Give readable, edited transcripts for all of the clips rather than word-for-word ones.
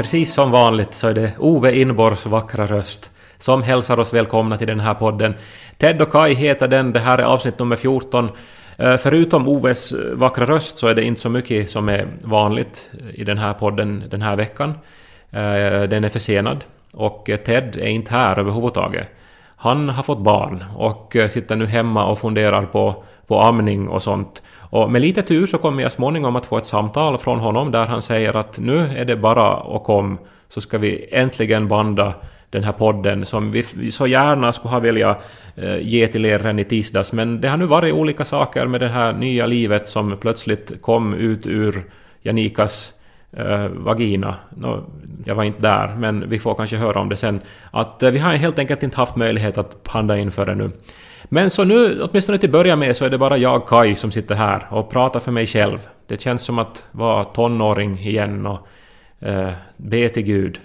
precis som vanligt så är det Ove Inborgs vackra röst som hälsar oss välkomna till den här podden. Ted och Kai heter den, det här är avsnitt nummer 14. Förutom Oves vackra röst så är det inte så mycket som är vanligt i den här podden den här veckan. Den är försenad och Ted är inte här överhuvudtaget. Han har fått barn och sitter nu hemma och funderar på amning och sånt. Och med lite tur så kommer jag småningom att få ett samtal från honom där han säger att nu är det bara att komma så ska vi äntligen banda den här podden som vi så gärna skulle ha vilja ge till er redan i tisdags. Men det har nu varit olika saker med det här nya livet som plötsligt kom ut ur Janikas vagina. Jag var inte där, men vi får kanske höra om det sen. Att vi har helt enkelt inte haft möjlighet att panda in för det nu. Men så nu, åtminstone till börja med, så är det bara jag, Kai, som sitter här och pratar för mig själv. Det känns som att vara tonåring igen och be till Gud.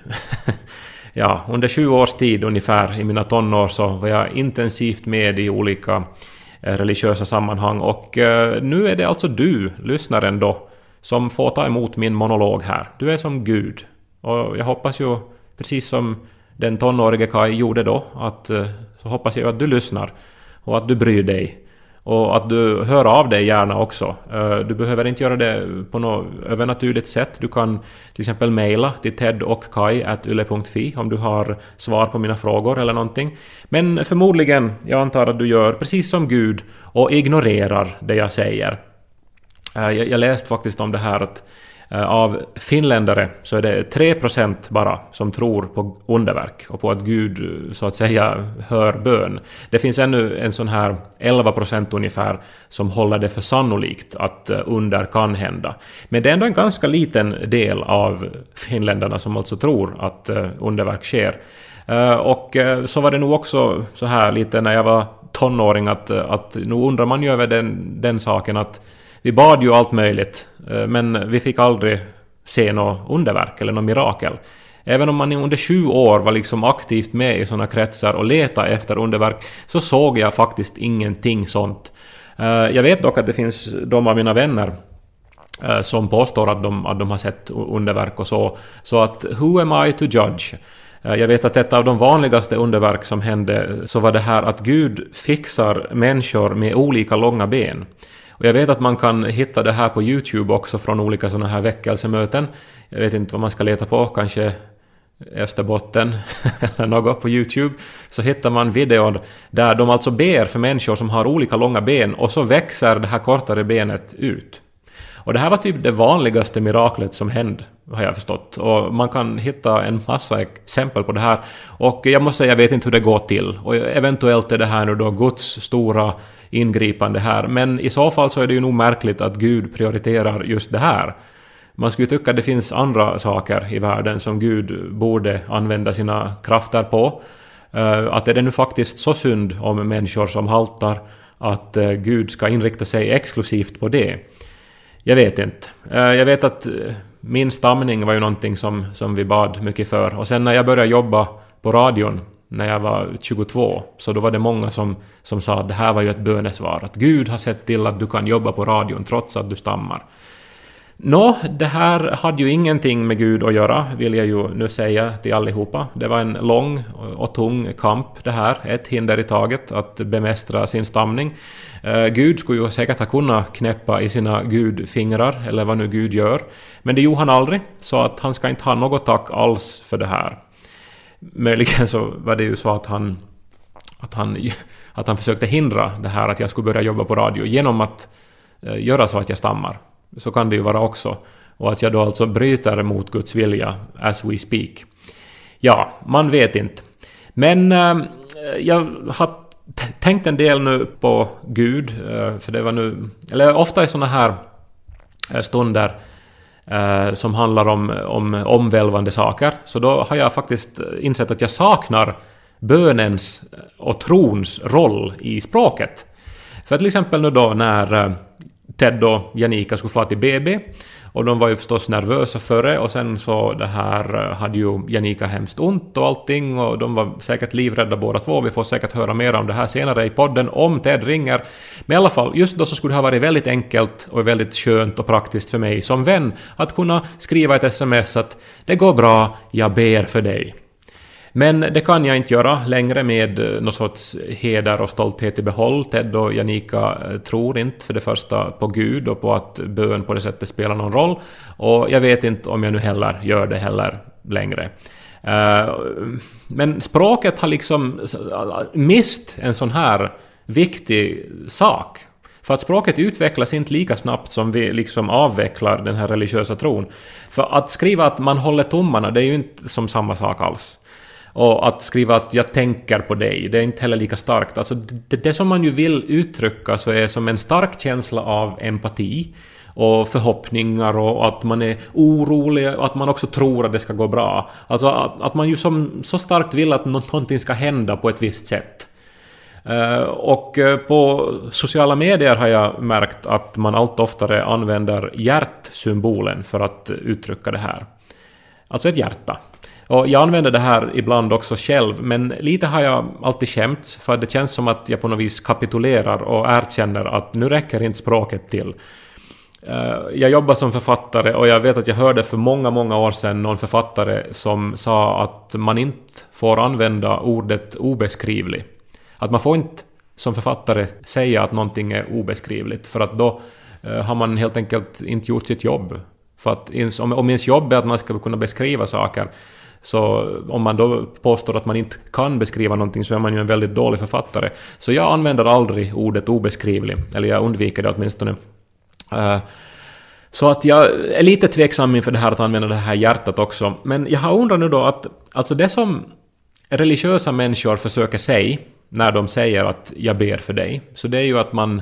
Ja, under 20 års tid ungefär i mina tonår så var jag intensivt med i olika religiösa sammanhang. Och nu är det alltså du, lyssnaren då, som får ta emot min monolog här. Du är som Gud. Och jag hoppas ju, precis som den tonårige Kai gjorde då, att så hoppas jag att du lyssnar och att du bryr dig. Och att du hör av dig gärna också. Du behöver inte göra det på något övernaturligt sätt. Du kan till exempel mejla till tedochkai@yle.fi om du har svar på mina frågor eller någonting. Men förmodligen, jag antar att du gör precis som Gud och ignorerar det jag säger. Jag läste faktiskt om det här att av finländare så är det 3% bara som tror på underverk och på att Gud så att säga hör bön. Det finns ännu en sån här 11% ungefär som håller det för sannolikt att under kan hända. Men det är ändå en ganska liten del av finländarna som alltså tror att underverk sker. Och så var det nog också så här lite när jag var tonåring att nu undrar man ju över den saken att vi bad ju allt möjligt, men vi fick aldrig se något underverk eller något mirakel. Även om man under 20 år var liksom aktivt med i sådana kretsar och letade efter underverk så såg jag faktiskt ingenting sånt. Jag vet dock att det finns de av mina vänner som påstår att de har sett underverk och så. Så att who am I to judge? Jag vet att ett av de vanligaste underverk som hände så var det här att Gud fixar människor med olika långa ben. Och jag vet att man kan hitta det här på YouTube också från olika sådana här väckelsemöten. Jag vet inte vad man ska leta på, kanske Österbotten eller något på YouTube. Så hittar man videor där de alltså ber för människor som har olika långa ben och så växer det här kortare benet ut. Och det här var typ det vanligaste miraklet som hände, har jag förstått. Och man kan hitta en massa exempel på det här. Och jag måste säga, jag vet inte hur det går till. Och eventuellt är det här nu då Guds stora ingripande här. Men i så fall så är det ju nog märkligt att Gud prioriterar just det här. Man skulle tycka att det finns andra saker i världen som Gud borde använda sina krafter på. Att är det nu faktiskt så synd om människor som haltar att Gud ska inrikta sig exklusivt på det. Jag vet inte. Jag vet att min stamning var ju någonting som vi bad mycket för. Och sen när jag började jobba på radion när jag var 22 så då var det många som sa att det här var ju ett bönesvar. Att Gud har sett till att du kan jobba på radion trots att du stammar. Det här hade ju ingenting med Gud att göra, vill jag ju nu säga till allihopa. Det var en lång och tung kamp det här, ett hinder i taget att bemästra sin stamning. Gud skulle ju säkert ha kunnat knäppa i sina gudfingrar, eller vad nu Gud gör. Men det gjorde han aldrig, så att han ska inte ha något tack alls för det här. Möjligen så var det ju så att han försökte hindra det här att jag skulle börja jobba på radio genom att göra så att jag stammar. Så kan det ju vara också. Och att jag då alltså bryter mot Guds vilja as we speak. Ja, man vet inte. Men jag har tänkt en del nu på Gud. För det var nu... Eller ofta i såna här stunder som handlar om omvälvande saker. Så då har jag faktiskt insett att jag saknar bönens och trons roll i språket. För till exempel nu då när Ted och Janika skulle få till BB Och de var ju förstås nervösa före, och sen så det här hade ju Janika hemskt ont och allting, och de var säkert livrädda båda två. Vi får säkert höra mer om det här senare i podden om Ted ringer. Men i alla fall, just då så skulle det ha varit väldigt enkelt och väldigt skönt och praktiskt för mig som vän att kunna skriva ett sms att det går bra, jag ber för dig. Men det kan jag inte göra längre med någon sorts heder och stolthet i behåll. Ted och Janika tror inte för det första på Gud och på att bön på det sättet spelar någon roll. Och jag vet inte om jag nu heller gör det heller längre. Men språket har liksom mist en sån här viktig sak. För att språket utvecklas inte lika snabbt som vi liksom avvecklar den här religiösa tron. För att skriva att man håller tummarna, det är ju inte som samma sak alls. Och att skriva att jag tänker på dig, det är inte heller lika starkt. Alltså det som man ju vill uttrycka så är som en stark känsla av empati och förhoppningar, och att man är orolig och att man också tror att det ska gå bra. Alltså att man ju som så starkt vill att någonting ska hända på ett visst sätt. Och på sociala medier har jag märkt att man allt oftare använder hjärtsymbolen för att uttrycka det här. Alltså ett hjärta. Och jag använder det här ibland också själv, men lite har jag alltid skämts, för det känns som att jag på något vis kapitulerar och erkänner att nu räcker inte språket till. Jag jobbar som författare, och jag vet att jag hörde för många år sedan någon författare som sa att man inte får använda ordet obeskrivlig. Att man får inte som författare säga att någonting är obeskrivligt, för att då har man helt enkelt inte gjort sitt jobb. För att om ens jobb är att man ska kunna beskriva saker, så om man då påstår att man inte kan beskriva någonting, så är man ju en väldigt dålig författare. Så jag använder aldrig ordet obeskrivlig, eller jag undviker det åtminstone. Så att jag är lite tveksam inför det här att använda det här hjärtat också. Men jag har undrat nu då att alltså det som religiösa människor försöker säga när de säger att jag ber för dig, så det är ju att man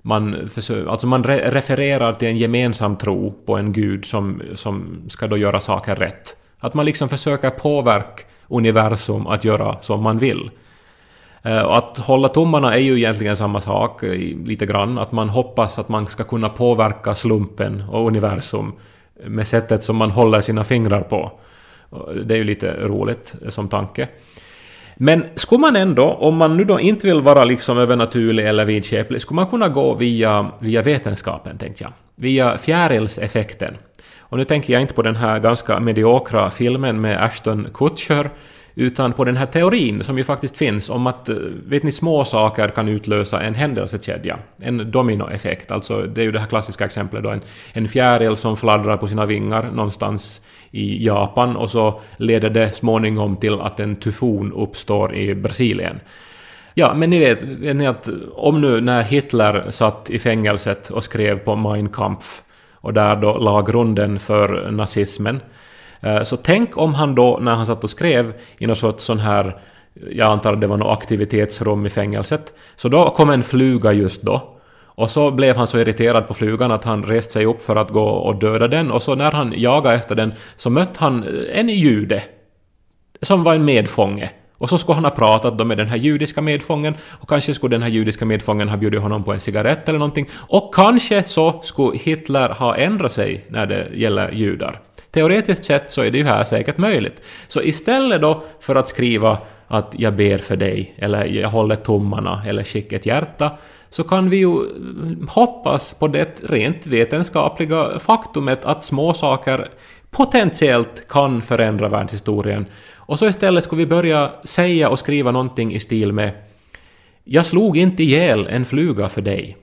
refererar till en gemensam tro på en gud som ska då göra saker rätt. Att man liksom försöker påverka universum att göra som man vill. Och att hålla tummarna är ju egentligen samma sak lite grann. Att man hoppas att man ska kunna påverka slumpen och universum med sättet som man håller sina fingrar på. Det är ju lite roligt som tanke. Men skulle man ändå, om man nu då inte vill vara liksom övernaturlig eller vidskeplig, skulle man kunna gå via vetenskapen, tänkte jag. Via fjärilseffekten. Och nu tänker jag inte på den här ganska mediokra filmen med Ashton Kutcher, utan på den här teorin som ju faktiskt finns om att, vet ni, små saker kan utlösa en händelsekedja, en dominoeffekt. Alltså det är ju det här klassiska exemplet då, en fjäril som fladdrar på sina vingar någonstans i Japan, och så leder det småningom till att en tyfon uppstår i Brasilien. Ja, men ni vet ni att om nu när Hitler satt i fängelset och skrev på Mein Kampf, och där då la grunden för nazismen, så tänk om han då, när han satt och skrev i något sorts sån här, jag antar att det var något aktivitetsrum i fängelset, så då kom en fluga just då, och så blev han så irriterad på flugan att han reste sig upp för att gå och döda den, och så när han jagade efter den så mötte han en jude som var en medfånge. Och så skulle han ha pratat då med den här judiska medfången, och kanske skulle den här judiska medfången ha bjudit honom på en cigarett eller någonting, och kanske så skulle Hitler ha ändrat sig när det gäller judar. Teoretiskt sett så är det ju här säkert möjligt. Så istället då för att skriva att jag ber för dig, eller jag håller tummarna, eller skickar ett hjärta, så kan vi ju hoppas på det rent vetenskapliga faktumet att små saker potentiellt kan förändra världshistorien. Och så istället ska vi börja säga och skriva någonting i stil med: jag slog inte ihjäl en fluga för dig.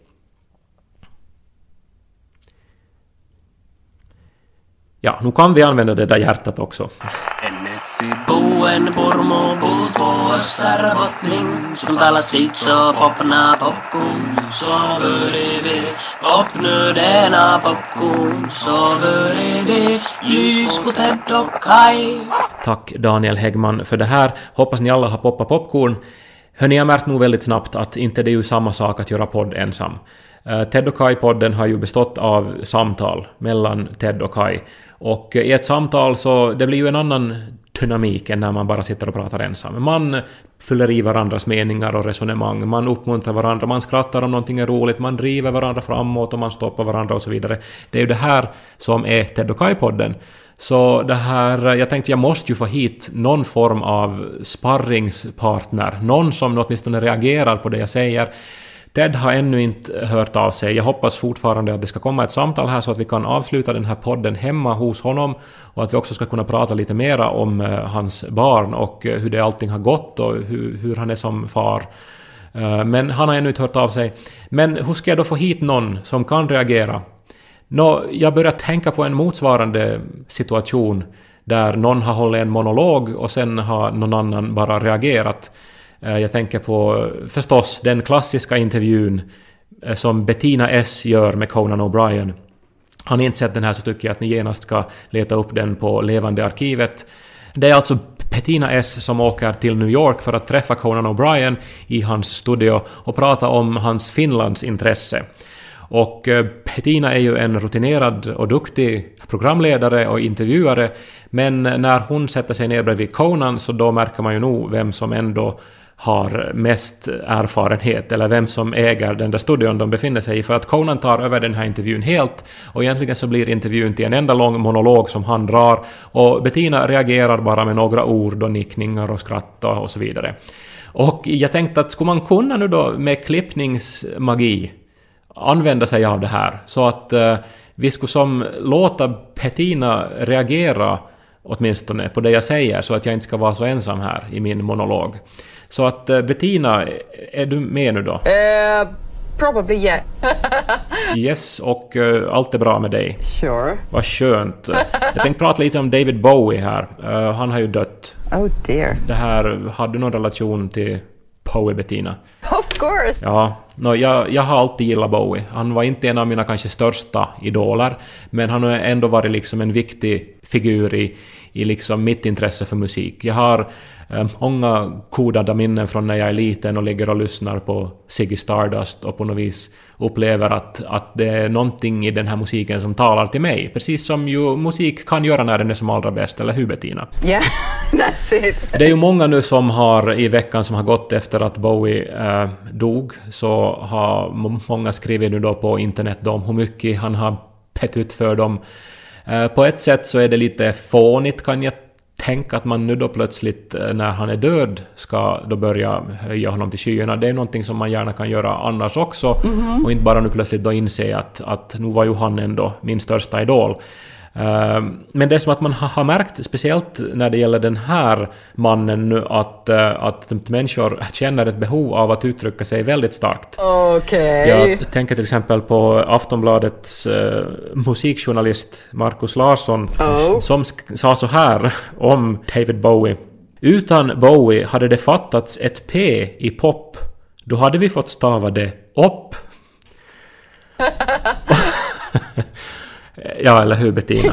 Ja, nu kan vi använda det där hjärtat också. Ennesi buen burmo buutu sarvotling, som talas sitso popna popkun, så börjar popnödena popkun, så börjar lyskuted och kaj. Tack Daniel Häggman för det här. Hoppas ni alla har poppat popcorn. Hörni, jag märkt nog väldigt snabbt att inte det är ju samma sak att göra podd ensam. Ted och Kai-podden har ju bestått av samtal mellan Ted och Kai. Och i ett samtal så det blir ju en annan dynamik än när man bara sitter och pratar ensam. Man fyller i varandras meningar och resonemang, man uppmuntrar varandra, man skrattar om någonting är roligt, man driver varandra framåt och man stoppar varandra och så vidare. Det är ju det här som är Ted och Kai-podden. Så det här, jag tänkte jag måste ju få hit någon form av sparringspartner, någon som åtminstone reagerar på det jag säger. Ted har ännu inte hört av sig. Jag hoppas fortfarande att det ska komma ett samtal här så att vi kan avsluta den här podden hemma hos honom och att vi också ska kunna prata lite mera om hans barn och hur det allting har gått och hur han är som far. Men han har ännu inte hört av sig. Men hur ska jag då få hit någon som kan reagera? Jag börjar tänka på en motsvarande situation där någon har hållit en monolog och sen har någon annan bara reagerat. Jag tänker på förstås den klassiska intervjun som Bettina S. gör med Conan O'Brien. Har ni inte sett den här så tycker jag att ni genast ska leta upp den på Levande arkivet. Det är alltså Bettina S. som åker till New York för att träffa Conan O'Brien i hans studio och prata om hans Finlandsintresse. Och Bettina är ju en rutinerad och duktig programledare och intervjuare, men när hon sätter sig ner bredvid Conan så då märker man ju nog vem som ändå har mest erfarenhet eller vem som äger den där studion de befinner sig i, för att Conan tar över den här intervjun helt och egentligen så blir intervjun till en enda lång monolog som han drar och Bettina reagerar bara med några ord och nickningar och skratt och så vidare. Och jag tänkte att skulle man kunna nu då med klippningsmagi använda sig av det här så att vi skulle som låta Bettina reagera åtminstone på det jag säger så att jag inte ska vara så ensam här i min monolog. Så att Bettina, är du med nu då? Probably yeah. Yes, och allt är bra med dig. Sure. Vad skönt. Jag tänkte prata lite om David Bowie här. Han har ju dött. Oh dear. Det här, hade du någon relation till Bowie, Bettina? Of course. Ja, jag har alltid gillat Bowie. Han var inte en av mina kanske största idoler, men han har ändå varit liksom en viktig figur i liksom mitt intresse för musik. Jag har många kodade minnen från när jag är liten och ligger och lyssnar på Ziggy Stardust och på något vis upplever att det är någonting i den här musiken som talar till mig. Precis som ju musik kan göra när den är som allra bäst, eller hur Bettina? Yeah, that's it. Det är ju många nu som har i veckan som har gått efter att Bowie dog, så har många skrivit nu då på internet om hur mycket han har betytt för dem. På ett sätt så är det lite fånigt kan jag tänka att man nu då plötsligt när han är död ska då börja höja honom till skyarna. Det är någonting som man gärna kan göra annars också och inte bara nu plötsligt då inse att nu var ju han ändå min största idol. Men det är som att man har märkt, speciellt när det gäller den här mannen nu, att människor känner ett behov av att uttrycka sig väldigt starkt. Okay. Jag tänker till exempel på Aftonbladets musikjournalist Markus Larsson som sa så här om David Bowie. Utan Bowie hade det fattats ett P i pop. Då hade vi fått stava det upp. Ja, eller hur Bettina?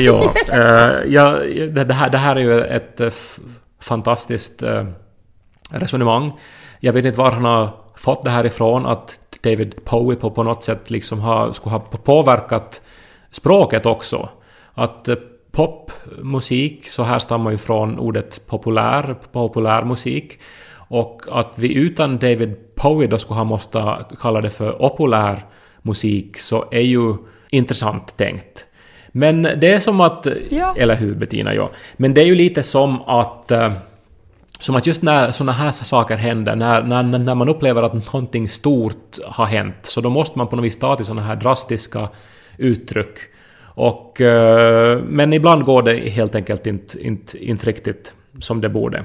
Det här är ju ett fantastiskt resonemang. Jag vet inte var han har fått det här ifrån, att David Bowie på något sätt liksom skulle ha påverkat språket också. Att popmusik, så här stammar ju från ordet populärmusik, och att vi utan David Bowie då skulle ha måste kalla det för populär musik, så är ju intressant tänkt. Men det är som att, eller hur Bettina, ja. Men det är ju lite som att just när såna här saker händer, när man upplever att någonting stort har hänt, så då måste man på något vis ta till såna här drastiska uttryck. Och men ibland går det helt enkelt inte riktigt som det borde.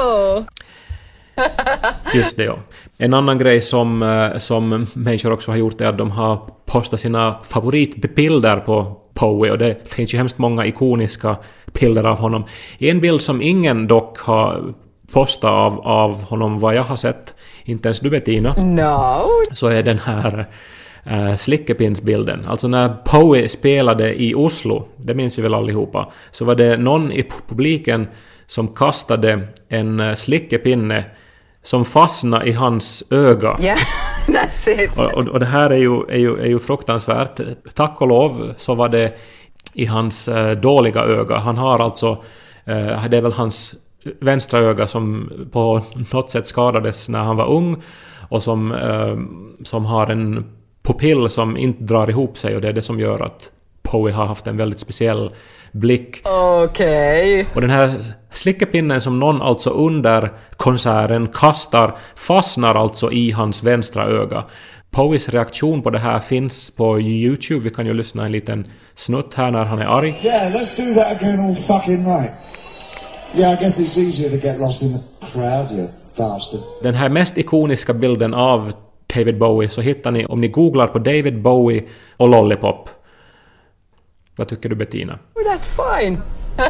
Just det, ja. En annan grej som människor också har gjort är att de har postat sina favoritbilder på Bowie, och det finns ju hemskt många ikoniska bilder av honom. En bild som ingen dock har postat av honom vad jag har sett, inte ens du Bettina, så är den här slickepinsbilden. Alltså när Bowie spelade i Oslo, det minns vi väl allihopa, så var det någon i publiken som kastade en slickepinne som fastnade i hans öga. Yeah, that's it. Och det här är ju fruktansvärt. Tack och lov så var det i hans dåliga öga. Han har alltså Det är väl hans vänstra öga som på något sätt skadades när han var ung och som har en pupill som inte drar ihop sig, och det är det som gör att Bowie har haft en väldigt speciell blick. Okej. Och den här slickepinnen som någon alltså under konserten kastar fastnar alltså i hans vänstra öga. Bowies reaktion på det här finns på YouTube. Vi kan ju lyssna en liten snutt här när han är arg. Yeah, let's do that again all fucking night. Yeah, I guess it's easier to get lost in the crowd, you bastard. Den här mest ikoniska bilden av David Bowie så hittar ni om ni googlar på David Bowie och Lollipop. Vad tycker du, Bettina? Oh, that's fine.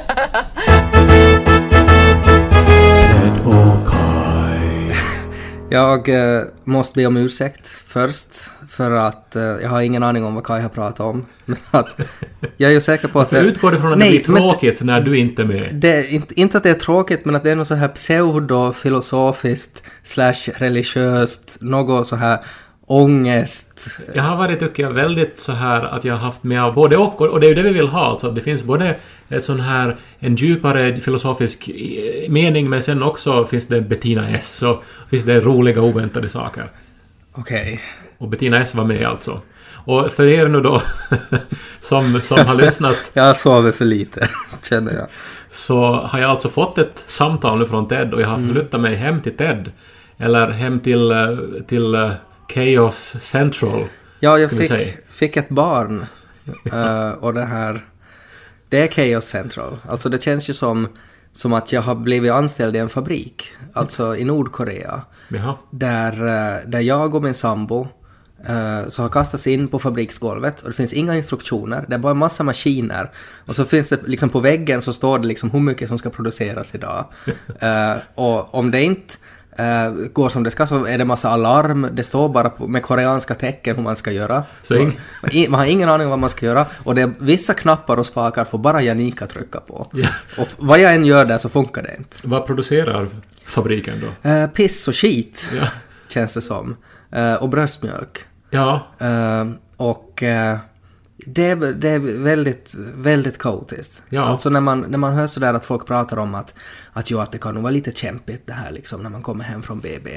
Jag måste be om ursäkt först för att jag har ingen aning om vad Kai har pratat om. Men att jag är ju säker på att jag utgår ifrån att det blir tråkigt när du inte är med. Det är inte att det är tråkigt, men att det är något så här pseudofilosofiskt / religiöst, något så här ångest. Jag har varit, tycker jag, väldigt så här att jag har haft med av både och det är ju det vi vill ha, alltså. Det finns både ett sån här, en djupare filosofisk mening, men sen också finns det Bettina S och finns det roliga oväntade saker. Okej. Och Bettina S var med alltså. Och för er nu då som har lyssnat, jag sover för lite, känner jag. Så har jag alltså fått ett samtal nu från Ted, och jag har flyttat mig hem till Ted, eller hem till Chaos Central. Ja, jag fick ett barn. Och det är Chaos Central. Alltså det känns ju som att jag har blivit anställd i en fabrik. Alltså i Nordkorea. Jaha. Där jag och min sambo så har kastats in på fabriksgolvet. Och det finns inga instruktioner. Det är bara en massa maskiner. Och så finns det liksom på väggen så står det liksom hur mycket som ska produceras idag. Och om det inte går som det ska så är det massa alarm. Det står bara med koreanska tecken hur man ska göra. Man har ingen aning om vad man ska göra. Och det är vissa knappar och spakar får bara Janika trycka på. Ja. Och vad jag än gör där så funkar det inte. Vad producerar fabriken då? Piss och skit, ja. Känns det som. Och bröstmjölk. Ja. Och det är väldigt, väldigt kaotiskt. Ja. Alltså när man hör sådär att folk pratar om att det kan nog vara lite kämpigt det här liksom när man kommer hem från BB.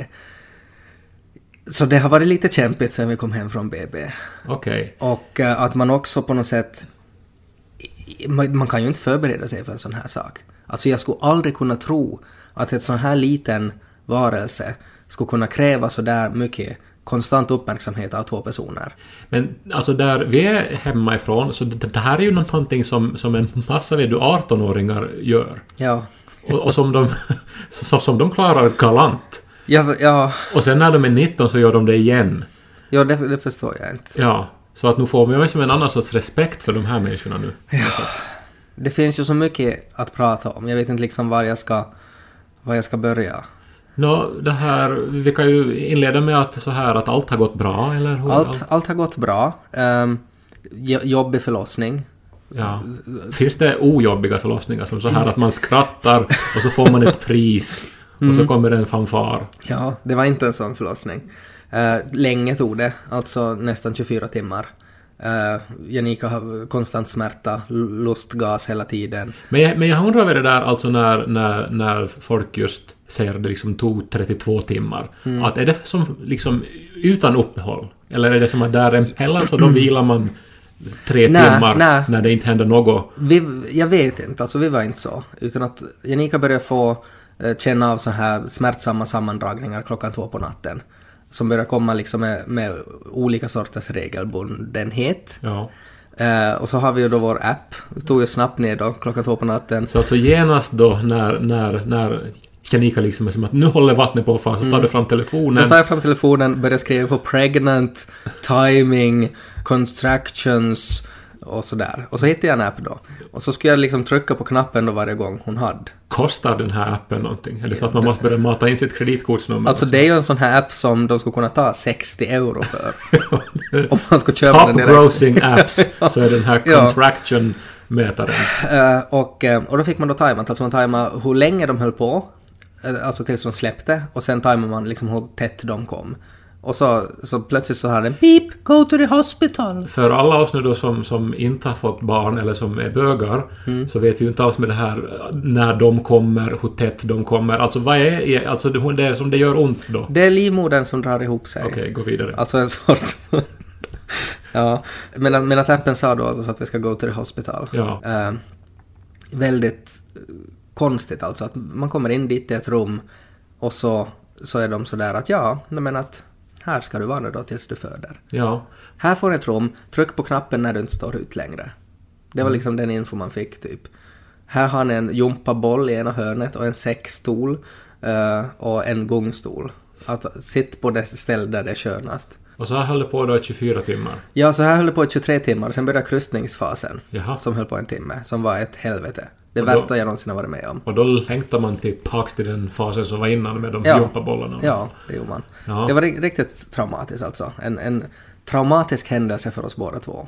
Så det har varit lite kämpigt sen vi kom hem från BB. Okej. Och att man också på något sätt, man kan ju inte förbereda sig för en sån här sak. Alltså jag skulle aldrig kunna tro att ett sån här liten varelse skulle kunna kräva så där mycket konstant uppmärksamhet av 2 personer. Men alltså där vi är hemma ifrån, så det här är ju någonting som en massa 18-åringar gör. Ja. Och som de klarar galant. Ja. Och sen när de är 19 så gör de det igen. Ja, det förstår jag inte. Ja, så att nu får vi som en annan sorts respekt för de här människorna nu. Ja. Det finns ju så mycket att prata om. Jag vet inte liksom var jag ska börja. Det här, vi kan ju inleda med att allt har gått bra, eller hur? Allt har gått bra. Jobbig förlossning. Ja. Finns det ojobbiga förlossningar som så här att man skrattar och så får man ett pris och så kommer det en fanfar? Ja, det var inte en sån förlossning. Länge tog det, alltså nästan 24 timmar. Janika har konstant smärta, lustgas hela tiden. Men jag undrar över det där, alltså när folk just säger det liksom tog 32 timmar. Att är det som liksom utan uppehåll? Eller är det som att där är hela så då vilar man 3 timmar när det inte händer något? Jag vet inte, alltså vi var inte så. Utan att Janika började få känna av så här smärtsamma sammandragningar 2:00 på natten. Som börjar komma liksom med olika sorters regelbundenhet. Ja. Och så har vi ju då vår app. Vi tog ju snabbt ner då 2:00 på natten. Så alltså genast då när Janika liksom är som att nu håller vattnet på för så tar du fram telefonen. Då tar jag fram telefonen, börjar skriva på pregnant, timing, contractions och sådär. Och så hittade jag en app då. Och så skulle jag liksom trycka på knappen då varje gång hon hade. Kostar den här appen någonting? Eller så att man måste börja mata in sitt kreditkortsnummer? Alltså det är ju en sån här app som de skulle kunna ta 60 euro för. Om man ska köpa den direkt. Top grossing apps, så är den här contraction-mätaren. Och då fick man då tajmat. Alltså man tajmade hur länge de höll på. Alltså tills de släppte. Och sen tajmade man liksom hur tätt de kom. Och så plötsligt så har den beep, go to the hospital. För alla oss nu då som inte har fått barn eller som är bögar, så vet vi ju inte alls med det här när de kommer, hur tätt de kommer. Alltså vad är alltså det som det gör ont då? Det är livmodern som drar ihop sig. Okej, gå vidare. Alltså en sorts... ja, men att appen sa då alltså att vi ska go to the hospital. Ja. Väldigt konstigt alltså att man kommer in dit i ett rum och så är de så där att men att här ska du vara nu då tills du föder. Ja. Här får ni ett rum, tryck på knappen när du inte står ut längre. Det var liksom den info man fick typ. Här har ni en jumpaboll i ena hörnet och en säckstol och en gungstol. Att sitt på det ställe där det är skönast. Och så här höll det på då i 24 timmar. Ja, så här höll det på i 23 timmar. Sen började kryssningsfasen. Jaha. Som höll på en timme. Som var ett helvete. Det värsta jag någonsin har varit med om. Och då längtar man tillbaka till den fasen som var innan med de jumpabollarna. Ja, det gjorde man. Ja. Det var riktigt traumatiskt alltså. En traumatisk händelse för oss båda två.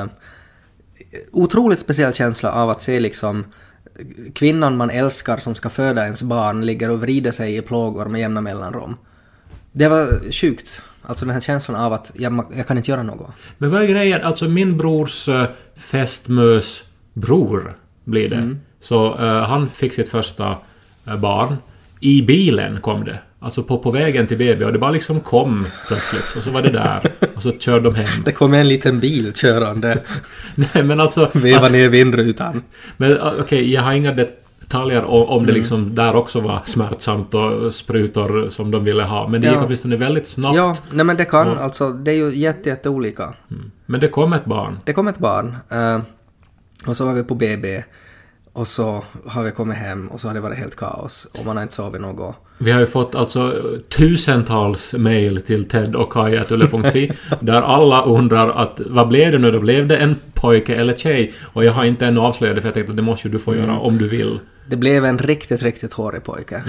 Otroligt speciell känsla av att se liksom kvinnan man älskar som ska föda ens barn ligger och vrider sig i plågor med jämna mellanrum. Det var sjukt. Alltså den här känslan av att jag kan inte göra något. Men vad är grejen? Alltså min brors fästmös bror blir det. Så han fick sitt första barn. I bilen kom det. Alltså på vägen till BB. Och det bara liksom kom plötsligt. Och så var det där. Och så körde de hem. Det kom en liten bil körande. Nej men alltså... Veva ner vindrutan. Men okej, jag har inga detaljer om det liksom där också var smärtsamt och sprutor som de ville ha. Men det gick åtminstone väldigt snabbt. Ja, nej men det kan alltså, det är ju jätteolika. Men det kom ett barn. Det kom ett barn. Och så var vi på BB. Och så har vi kommit hem och så har det varit helt kaos. Och man har inte sovit något. Vi har ju fått alltså tusentals mejl till ted.kai@ulle.fi där alla undrar att vad blev det nu då? Blev det en pojke eller tjej? Och jag har inte ännu avslöjat det för jag tänkte att det måste ju du få göra om du vill. Det blev en riktigt hårig pojke.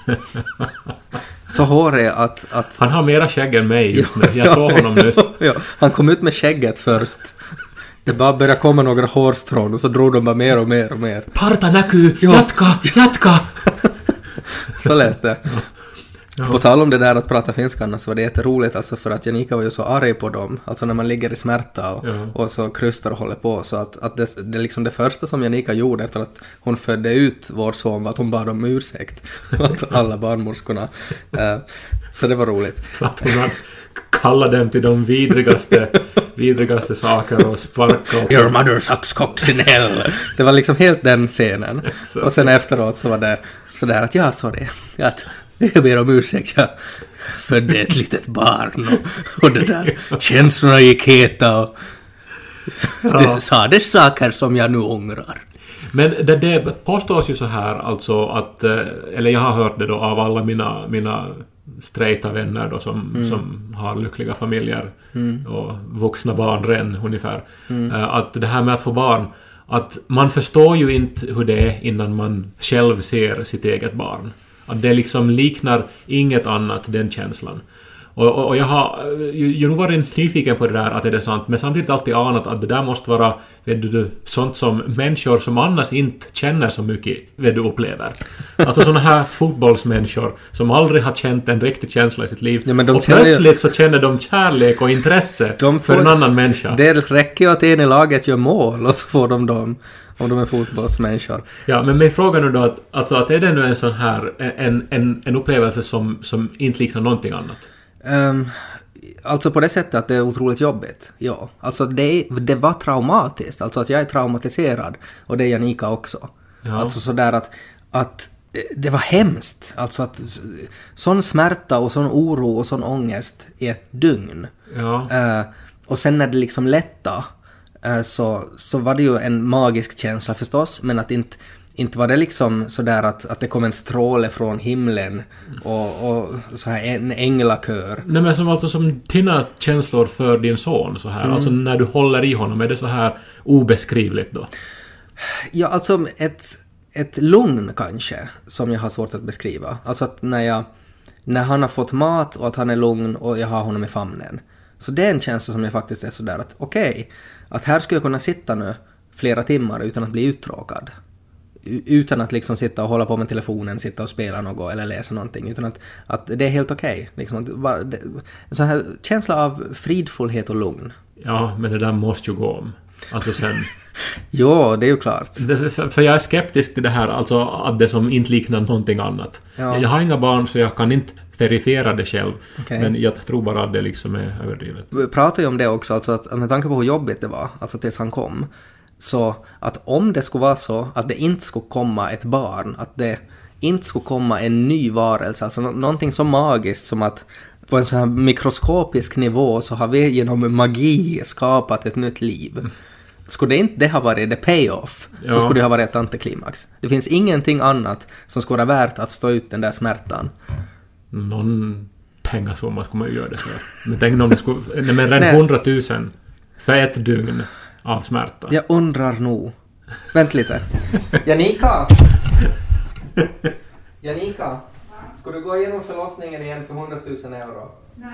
Så hårig att... Han har mera skägg än mig just nu. Jag såg honom nyss. Ja, han kom ut med skägget först. Det bara började komma några hårstrån och så drog de bara mer och mer. Parta näky! Jatka! Så lät det. Ja. På tal om det där att prata finska så var det jätteroligt alltså för att Janika var ju så arg på dem. Alltså när man ligger i smärta och så krystar och håller på. Så att det är liksom det första som Janika gjorde efter att hon födde ut vår son var att hon bad om ursäkt. Att alla barnmorskorna. Så det var roligt. Att hon kallade dem till de vidrigaste saker och sparka. Your mother sucks cocks in hell. Det var liksom helt den scenen. Och sen efteråt så var det sådär att sorry. Att jag ber om ursäkt, jag födde ett litet barn och det där känslorna gick heta och det sades saker som jag nu ångrar. Men det påstås ju så här alltså att, eller jag har hört det då av alla mina straighta vänner då som har lyckliga familjer och vuxna barn redan ungefär. Att det här med att få barn, att man förstår ju inte hur det är innan man själv ser sitt eget barn. Att det liksom liknar inget annat, den känslan. Och jag har ju nog varit nyfiken på det där, att är det sant, men samtidigt alltid anat att det där måste vara, vet du, sånt som människor som annars inte känner så mycket, vet du, upplever. Alltså såna här fotbollsmänniskor som aldrig har känt en riktig känsla i sitt liv. Ja, men och plötsligt så känner de kärlek och intresse för en annan människa. Det räcker ju att en i laget gör mål och så får de dem. Om de är fotbollsmänniskor. Ja, men min fråga nu då, att är det nu en sån här en upplevelse som inte liknar någonting annat? Alltså på det sättet att det är otroligt jobbigt. Ja, alltså det var traumatiskt. Alltså att jag är traumatiserad. Och det är Janika också. Ja. Alltså sådär att det var hemskt. Alltså att sån smärta och sån oro och sån ångest i ett dygn. Ja. Och sen när det liksom lätta så var det ju en magisk känsla förstås, men att inte var det liksom sådär att det kom en stråle från himlen och så här en änglakör. Nej, men som dina känslor för din son så här, alltså när du håller i honom, är det så här obeskrivligt då? Ja, alltså ett lugn kanske som jag har svårt att beskriva. Alltså att när han har fått mat och att han är lugn och jag har honom i famnen. Så det är en känsla som jag faktiskt är sådär att okej, att här skulle jag kunna sitta nu flera timmar utan att bli uttråkad. utan att liksom sitta och hålla på med telefonen, sitta och spela något eller läsa någonting, utan att det är helt okej. Liksom, en sån här känsla av fridfullhet och lugn. Ja, men det där måste ju gå om. Alltså sen... Jo, det är ju klart. För jag är skeptisk till det här, alltså att det som inte liknar någonting annat. Ja. Jag har inga barn så jag kan inte verifiera det själv. Okay. Men jag tror bara att det liksom är överdrivet. Vi pratade ju om det också, alltså att med tanke på hur jobbigt det var, alltså tills han kom. Så att om det skulle vara så att det inte skulle komma ett barn, att det inte skulle komma en ny varelse, alltså någonting så magiskt som att på en sån här mikroskopisk nivå så har vi genom magi skapat ett nytt liv. Skulle det inte ha varit the payoff, så skulle det ha varit ett antiklimax. Det finns ingenting annat som skulle vara värt att stå ut den där smärtan. Någon pengasumma skulle man ju göra det för. Men tänk om det skulle... Nej, men redan 100 000 för ett dygn av smärta. Jag undrar nog. Vänt lite. Janika! Janika! Ska du gå igenom förlossningen igen för 100 000 euro? Nej.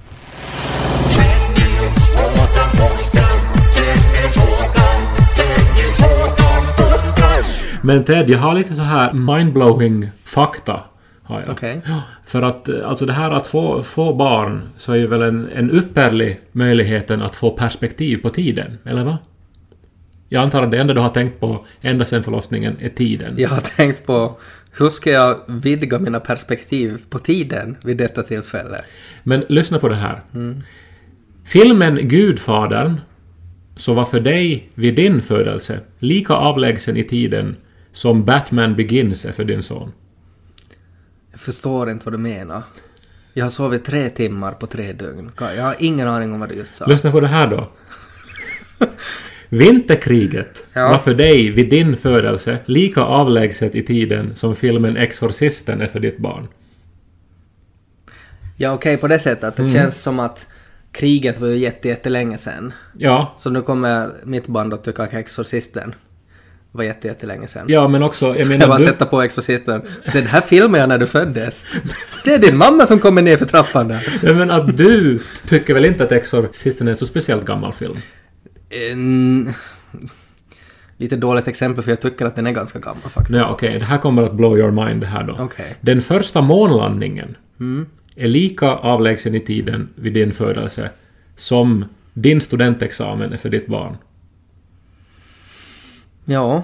Men Ted, jag har lite så här mindblowing fakta. Har jag. Okay. Ja, för att alltså det här att få barn så är ju väl en ypperlig möjligheten att få perspektiv på tiden, eller va? Jag antar att det enda du har tänkt på ända sedan förlossningen är tiden. Jag har tänkt på hur ska jag vidga mina perspektiv på tiden vid detta tillfälle. Men lyssna på det här. Filmen Gudfadern så var för dig vid din födelse lika avlägsen i tiden som Batman Begins är för din son. Jag förstår inte vad du menar. Jag har sovit 3 timmar på 3 dygn. Jag har ingen aning om vad du just sa. Lyssna på det här då. Vinterkriget var för dig vid din födelse lika avlägset i tiden som filmen Exorcisten är för ditt barn. Ja, okej, på det sättet att det känns som att kriget var ju jättelänge sedan. Ja. Så nu kommer mitt band att tycka att Exorcisten var jättelänge sedan. Ja, men också... Jag bara sätta på Exorcisten och säga, det här filmade jag när du föddes. Det är din mamma som kommer ner för trappan där. Ja, men att du tycker väl inte att Exorcisten är en så speciellt gammal film? Lite dåligt exempel, för jag tycker att den är ganska gammal faktiskt. Ja, okej. Det här kommer att blow your mind det här då. Okay. Den första månlandningen är lika avlägsen i tiden vid din födelse som din studentexamen är för ditt barn. Ja.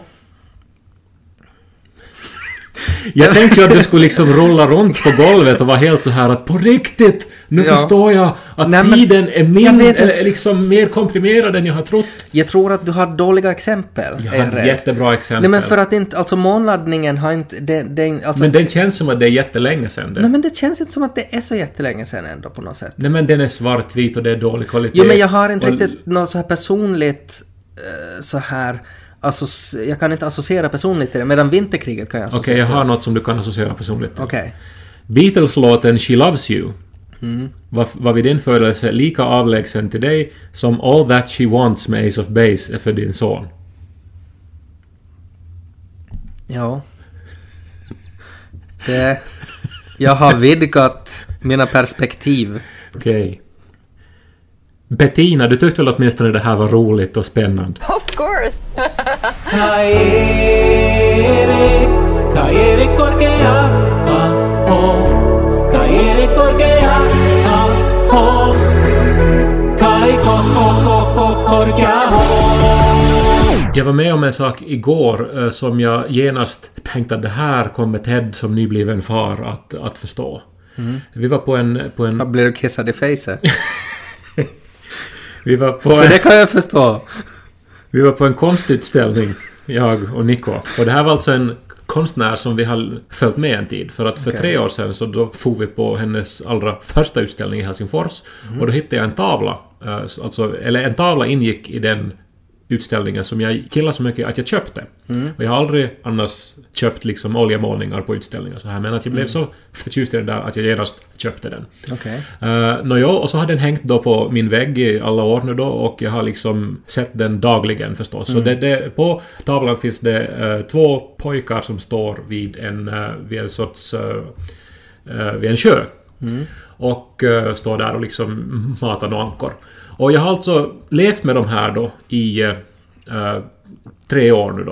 Jag tänkte att du skulle liksom rulla runt på golvet och vara helt så här att på riktigt, nu förstår jag att tiden är eller liksom mer komprimerad än jag har trott. Jag tror att du har dåliga exempel. Jag har jättebra exempel. Nej, men för att inte, alltså månladdningen har inte... Alltså, men den känns som att det är jättelänge sedan. Nej, men det känns inte som att det är så jättelänge sedan ändå på något sätt. Nej, men den är svartvit och det är dålig kvalitet. Jo, men jag har inte riktigt något så här personligt så här... Alltså, jag kan inte associera personligt till det, medan Vinterkriget kan jag associera. Okej, jag har något som du kan associera personligt till. Okej. Beatles-låten She Loves You var vid din födelse lika avlägsen till dig som All That She Wants med Ace of Base är för din son. Ja. Jag har vidgat mina perspektiv. Okej. Bettina, du tyckte väl åtminstone det här var roligt och spännande? Of course! Jag var med om en sak igår som jag genast tänkte att det här kommer Ted som nybliven far att förstå. Vi var på en... Vad blir du kissad i facet? Vi var på för det kan jag förstå. Vi var på en konstutställning, jag och Nico. Och det här var alltså en konstnär som vi har följt med en tid. För att för 3 år sedan så då får vi på hennes allra första utställning i Helsingfors. Och då hittade jag en tavla. Eller en tavla ingick i den utställningen som jag gillar så mycket att jag köpte. Och jag har aldrig annars köpt liksom oljemålningar på utställningar så här, men att jag blev så förtjust i den där att jag genast köpte den. Och så har den hängt då på min vägg i alla år nu då, och jag har liksom sett den dagligen förstås. Så på tavlan finns det 2 pojkar som står vid en sorts vid en sjö. Och står där och liksom matar några ankor. Och jag har alltså levt med de här då i 3 år nu då.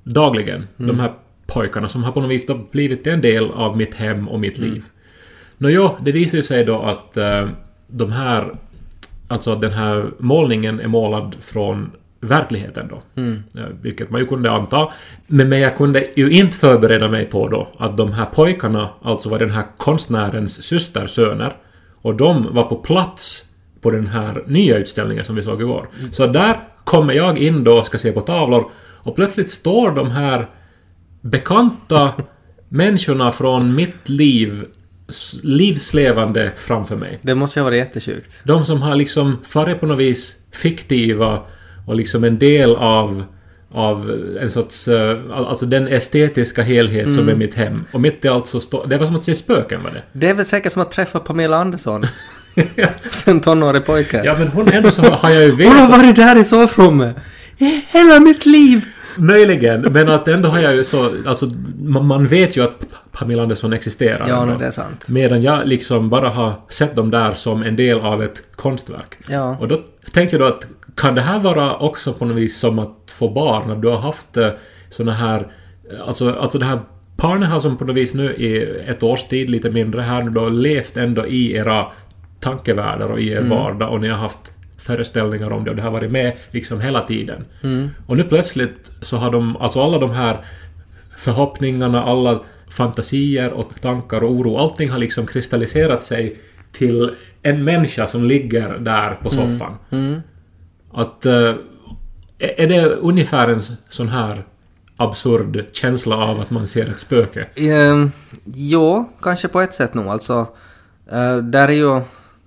dagligen. De här pojkarna som har på något vis då blivit en del av mitt hem och mitt liv. Det visar ju sig då att den här målningen är målad från verkligheten då. Vilket man ju kunde anta. Men jag kunde ju inte förbereda mig på då att de här pojkarna alltså var den här konstnärens systersöner. Och de var på plats på den här nya utställningen som vi såg igår. Så där kommer jag in då och ska se på tavlor. Och plötsligt står de här bekanta människorna från mitt livslevande framför mig. Det måste ju vara jättesjukt. De som har liksom farit på något vis fiktiva och liksom en del av en sorts alltså den estetiska helhet som är mitt hem. Och mitt i allt så det var som att se spöken, var det. Det är väl säkert som att träffa Pamela Andersson. En tonårig pojke. Ja, men hon ändå så har jag ju Hon har varit där i sovrummet i hela mitt liv. Möjligen, men att ändå har jag ju så, alltså man vet ju att Pamela Anderson existerar. Ja, ändå, det är sant. Medan jag liksom bara har sett dem där som en del av ett konstverk. Ja. Och då tänkte jag då att kan det här vara också på något vis som att få barn, när du har haft såna här, alltså det här barnen har som på något vis nu i ett års tid, lite mindre här, nu då levt ändå i era tankevärldar och i er vardag, och ni har haft föreställningar om det, och det har varit med liksom hela tiden. Och nu plötsligt så har de, alltså alla de här förhoppningarna, alla fantasier och tankar och oro, allting har liksom kristalliserat sig till en människa som ligger där på soffan. Att är det ungefär en sån här absurd känsla av att man ser ett spöke? Jo, kanske på ett sätt nog. Alltså, där är ju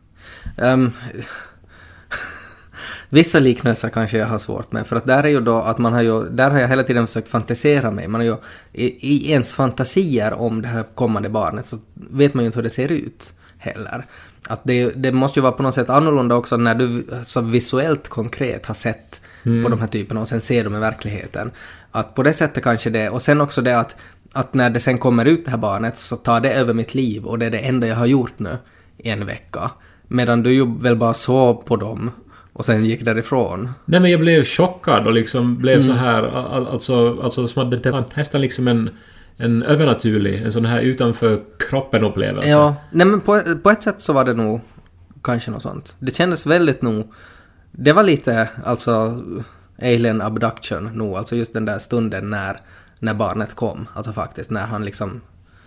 vissa liknelser kanske jag har svårt med, för att där är ju då att där har jag hela tiden försökt fantisera mig. Man har ju i ens fantasier om det här kommande barnet, så vet man ju inte hur det ser ut heller. Att det måste ju vara på något sätt annorlunda också när du så visuellt konkret har sett på de här typerna och sen ser dem i verkligheten. Att på det sättet kanske det, och sen också det att när det sen kommer ut det här barnet så tar det över mitt liv, och det är det enda jag har gjort nu i en vecka. Medan du ju väl bara sov på dem och sen gick därifrån. Nej, men jag blev chockad och liksom blev så här, alltså som att det var nästan liksom en övernaturlig, en sån här utanför kroppen upplevelse. Ja, nej, men på ett sätt så var det nog kanske något sånt. Det kändes väldigt nog, det var lite alltså alien abduction nog, alltså just den där stunden när barnet kom, alltså faktiskt när han liksom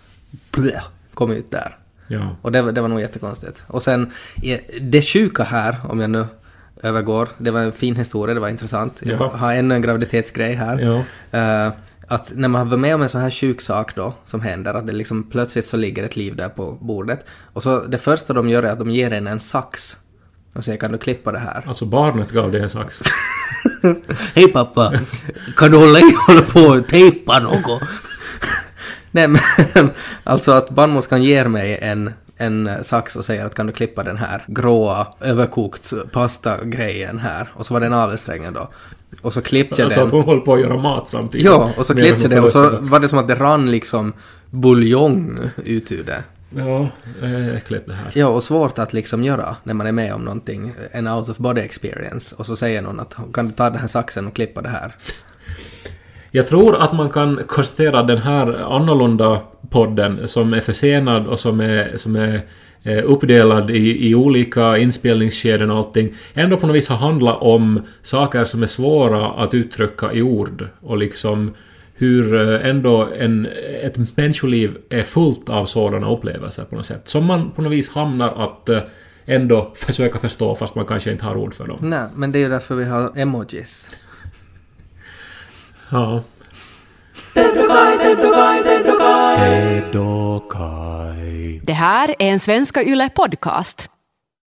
kom ut där. Ja. Och det var nog jättekonstigt. Och sen det sjuka här, om jag nu övergår, det var en fin historia, det var intressant. Jag har ännu en graviditetsgrej här. Ja. Att när man var med om en sån här sjuk sak då, som händer, att det liksom plötsligt så ligger ett liv där på bordet. Och så det första de gör är att de ger en sax. Och säger, kan du klippa det här? Alltså barnet gav det en sax. Hej pappa, kan du hålla på och tejpa något? Nej, men alltså att barnmorskan ger mig en sax och säger att kan du klippa den här gråa överkokt pasta-grejen här. Och så var det en avelsträngen då. Och så klippte jag den. Så att hon håller på att göra mat samtidigt. Ja, och så klippte jag det och så var det som att det rann liksom buljong ut ur det. Ja, äckligt det här. Ja, och svårt att liksom göra när man är med om någonting, en out of body experience. Och så säger någon att kan du ta den här saxen och klippa det här? Jag tror att man kan konstatera den här annorlunda podden som är försenad och som är uppdelad i olika inspelningsskeden och allting, ändå på något vis har handlat om saker som är svåra att uttrycka i ord, och liksom hur ändå ett människoliv är fullt av sådana upplevelser på något sätt, som man på något vis hamnar att ändå försöka förstå fast man kanske inte har ord för dem. Nej, men det är ju därför vi har emojis. Ja. Det här är en Svenska Yle podcast.